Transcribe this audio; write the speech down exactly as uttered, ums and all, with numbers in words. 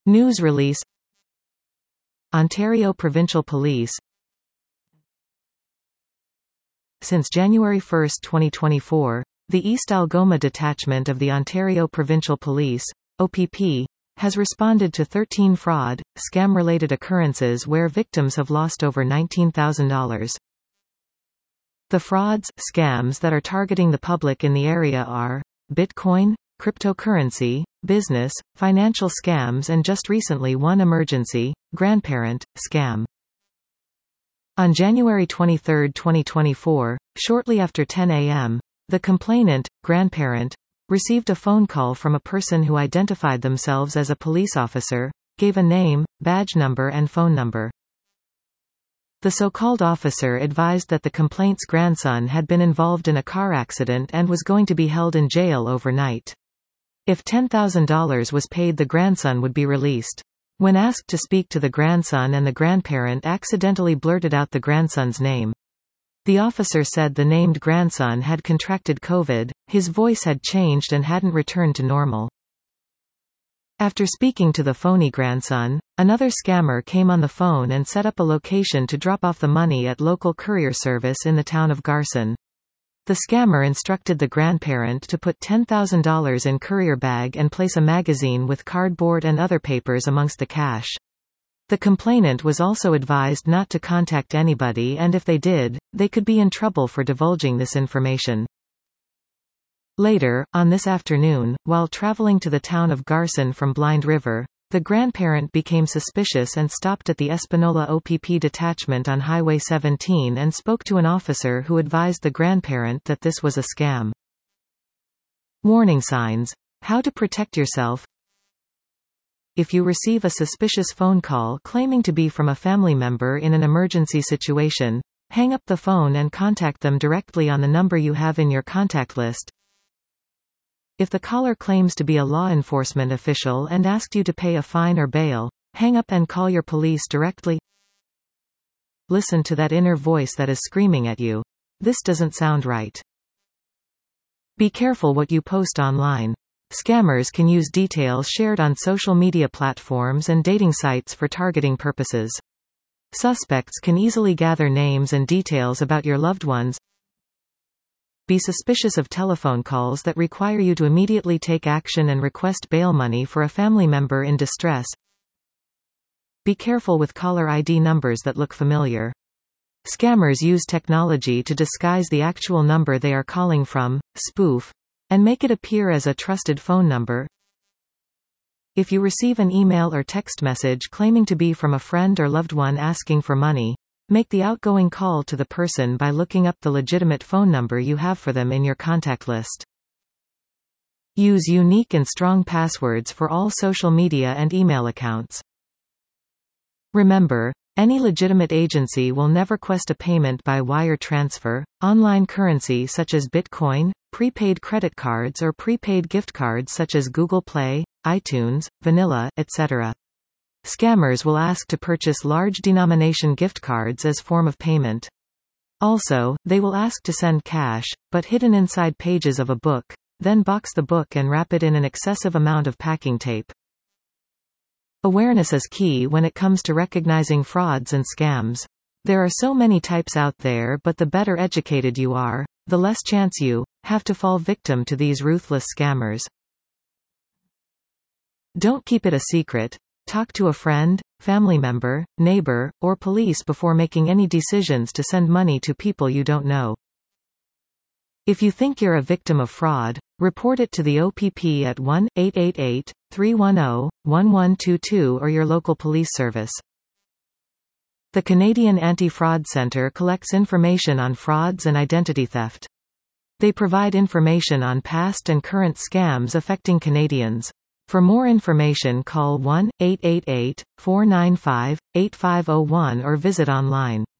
News release. Ontario Provincial Police. Since January first twenty twenty-four, the East Algoma Detachment of the Ontario Provincial Police, O P P, has responded to thirteen fraud, scam-related occurrences where victims have lost over nineteen thousand dollars. The frauds, scams that are targeting the public in the area are Bitcoin, cryptocurrency, business, financial scams, and just recently one emergency, grandparent, scam. On January twenty-third twenty twenty-four, shortly after ten A M, the complainant, grandparent, received a phone call from a person who identified themselves as a police officer, gave a name, badge number and phone number. The so-called officer advised that the complaint's grandson had been involved in a car accident and was going to be held in jail overnight. If ten thousand dollars was paid, the grandson would be released. When asked to speak to the grandson, and the grandparent accidentally blurted out the grandson's name. The officer said the named grandson had contracted COVID, his voice had changed and hadn't returned to normal. After speaking to the phony grandson, another scammer came on the phone and set up a location to drop off the money at local courier service in the town of Garson. The scammer instructed the grandparent to put ten thousand dollars in courier bag and place a magazine with cardboard and other papers amongst the cash. The complainant was also advised not to contact anybody, and if they did, they could be in trouble for divulging this information. Later, on this afternoon, while traveling to the town of Garson from Blind River, the grandparent became suspicious and stopped at the Espanola O P P detachment on Highway seventeen and spoke to an officer who advised the grandparent that this was a scam. Warning signs. How to protect yourself. If you receive a suspicious phone call claiming to be from a family member in an emergency situation, hang up the phone and contact them directly on the number you have in your contact list. If the caller claims to be a law enforcement official and asked you to pay a fine or bail, hang up and call your police directly. Listen to that inner voice that is screaming at you. This doesn't sound right. Be careful what you post online. Scammers can use details shared on social media platforms and dating sites for targeting purposes. Suspects can easily gather names and details about your loved ones. Be suspicious of telephone calls that require you to immediately take action and request bail money for a family member in distress. Be careful with caller I D numbers that look familiar. Scammers use technology to disguise the actual number they are calling from, spoof, and make it appear as a trusted phone number. If you receive an email or text message claiming to be from a friend or loved one asking for money, make the outgoing call to the person by looking up the legitimate phone number you have for them in your contact list. Use unique and strong passwords for all social media and email accounts. Remember, any legitimate agency will never request a payment by wire transfer, online currency such as Bitcoin, prepaid credit cards or prepaid gift cards such as Google Play, iTunes, Vanilla, et cetera. Scammers will ask to purchase large denomination gift cards as form of payment. Also, they will ask to send cash, but hidden inside pages of a book, then box the book and wrap it in an excessive amount of packing tape. Awareness is key when it comes to recognizing frauds and scams. There are so many types out there, but the better educated you are, the less chance you have to fall victim to these ruthless scammers. Don't keep it a secret. Talk to a friend, family member, neighbor, or police before making any decisions to send money to people you don't know. If you think you're a victim of fraud, report it to the O P P at one eight eight eight, three one zero, one one two two or your local police service. The Canadian Anti-Fraud Centre collects information on frauds and identity theft. They provide information on past and current scams affecting Canadians. For more information, call one eight eight eight, four nine five, eight five zero one or visit online.